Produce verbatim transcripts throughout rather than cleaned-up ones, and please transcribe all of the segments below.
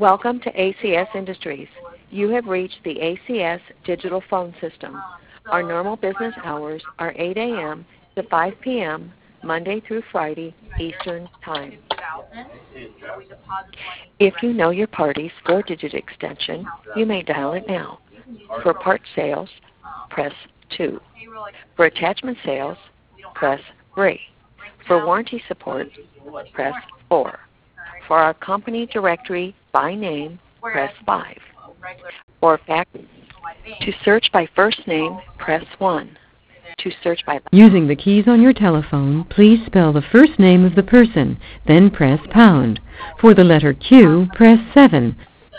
Welcome to A C S Industries. You have reached the A C S digital phone system. Our normal business hours are eight a m to five p m Monday through Friday, Eastern Time. If you know your party's four-digit extension, you may dial it now. For part sales, press two. For attachment sales, press three. For warranty support, press four. For our company directory by name, press five. For fact, to search by first name, press one. To search by Using the keys on your telephone, please spell the first name of the person, then press pound. For the letter Q, press seven.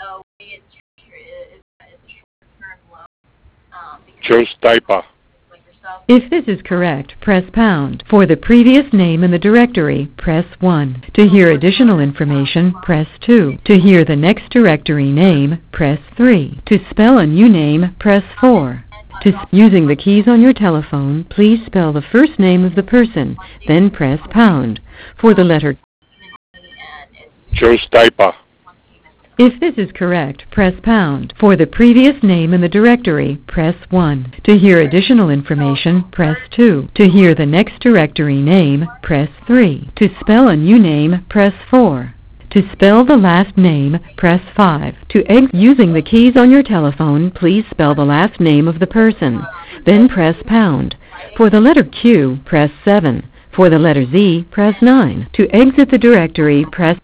Joe Stipa. If this is correct, press pound. For the previous name in the directory, press one. To hear additional information, press two. To hear the next directory name, press three. To spell a new name, press four. To s- using the keys on your telephone, please spell the first name of the person, then press pound. For the letter Joe Stipa. If this is correct, press pound. For the previous name in the directory, press one. To hear additional information, press two. To hear the next directory name, press three. To spell a new name, press four. To spell the last name, press five. To exit using the keys on your telephone, please spell the last name of the person. Then press pound. For the letter Q, press seven. For the letter Z, press nine. To exit the directory, press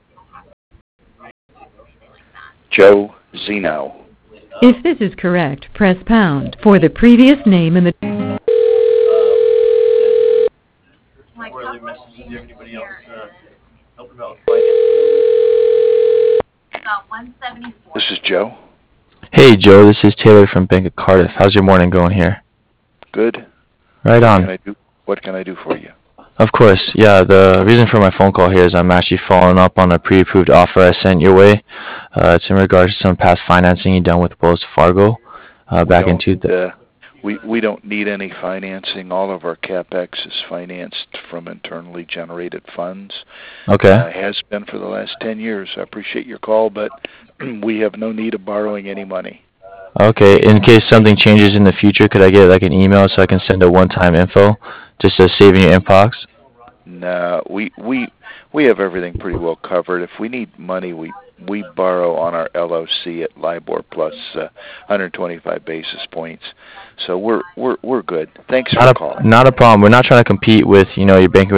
Joe Zeno. If this is correct, press pound. For the previous name in the This is Joe. Hey Joe, this is Taylor from Bank of Cardiff. How's your morning going here? Good. Right What on. can I do? What can I do for you? Of course, yeah, the reason for my phone call here is I'm actually following up on a pre-approved offer I sent your way. Uh, it's in regards to some past financing you done with Wells Fargo uh, We back don't, into the... uh, we we don't need any financing. All of our capex is financed from internally generated funds. Okay. Uh, has been for the last ten years. I appreciate your call, but we have no need of borrowing any money. Okay, in case something changes in the future, could I get like an email so I can send a one-time info just to save in your inbox? No, we we we have everything pretty well covered. If we need money, we we borrow on our L O C at LIBOR plus uh, one hundred twenty-five basis points. So we're we're we're good. Thanks for Not calling. a, not a problem. We're not trying to compete with, you know, your bank